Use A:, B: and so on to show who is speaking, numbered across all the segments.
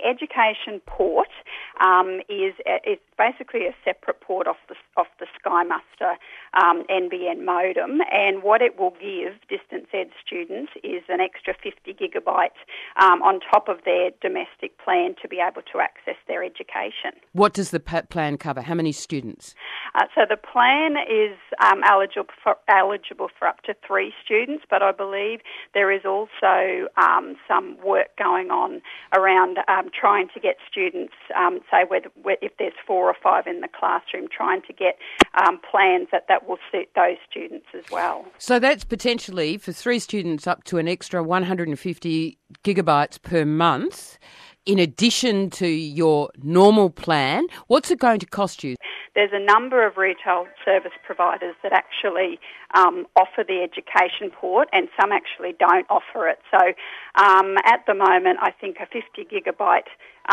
A: education port is basically a separate port off the Sky Muster NBN modem, and what it will give distance ed students is an extra 50 gigabytes on top of their domestic plan to be able to access their education.
B: What does the plan cover? How many students?
A: So the plan is eligible for up to 3 students, but I believe there is also some work going on around trying to get students, say if there's 4 or 5 in the classroom, trying to get plans that will suit those students as well.
B: So that's potentially, for 3 students, up to an extra 150 gigabytes per month. In addition to your normal plan, what's it going to cost you?
A: There's a number of retail service providers that actually offer the education port, and some actually don't offer it. So at the moment, I think a 50 gigabyte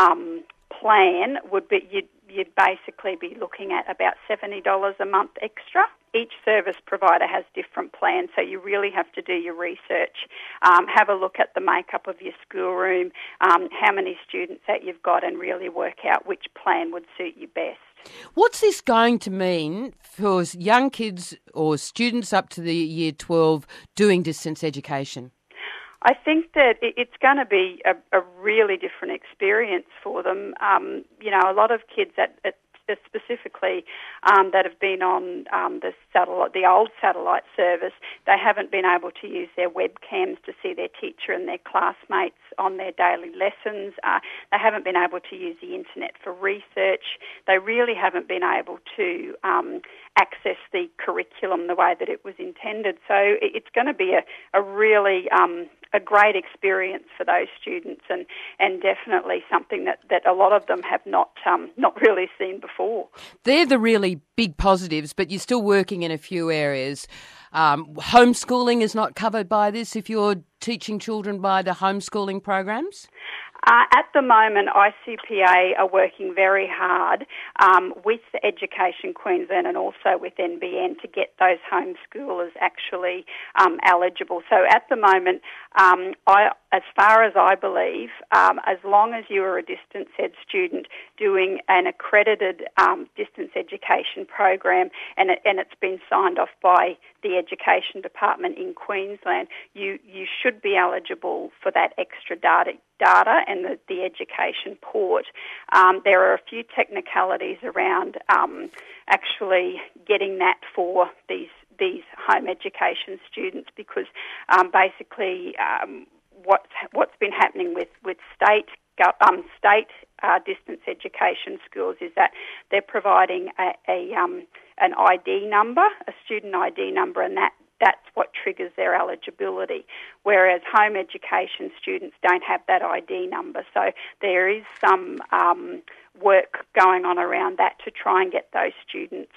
A: plan would be, you'd basically be looking at about $70 a month extra. Each service provider has different plans, so you really have to do your research, have a look at the makeup of your schoolroom, how many students that you've got, and really work out which plan would suit you best.
B: What's this going to mean for young kids or students up to the year 12 doing distance education?
A: I think that it's going to be a really different experience for them. A lot of kids specifically that have been on the old satellite service, they haven't been able to use their webcams to see their teacher and their classmates on their daily lessons. They haven't been able to use the internet for research. They really haven't been able to access the curriculum the way that it was intended. So it's going to be a really a great experience for those students, and definitely something that a lot of them have not really seen before.
B: They're the really big positives, but you're still working in a few areas. Homeschooling is not covered by this if you're teaching children by the homeschooling programs?
A: At the moment, ICPA are working very hard with Education Queensland and also with NBN to get those homeschoolers actually eligible. So at the moment, as far as I believe, as long as you are a distance ed student doing an accredited distance education program and it's been signed off by the Education Department in Queensland, you should be eligible for that extra data and the education port. There are a few technicalities around actually getting that for these home education students, because basically what's been happening with state distance education schools is that they're providing an ID number, a student ID number, and that's what triggers their eligibility, whereas home education students don't have that ID number. So there is some work going on around that to try and get those students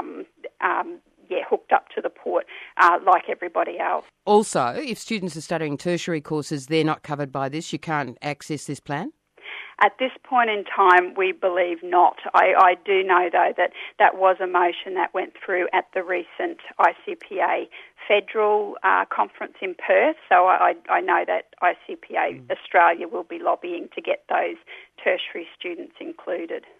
A: hooked up to the port like everybody else.
B: Also, if students are studying tertiary courses, they're not covered by this. You can't access this plan?
A: At this point in time, we believe not. I do know, though, that was a motion that went through at the recent ICPA federal conference in Perth, so I know that ICPA Australia will be lobbying to get those tertiary students included.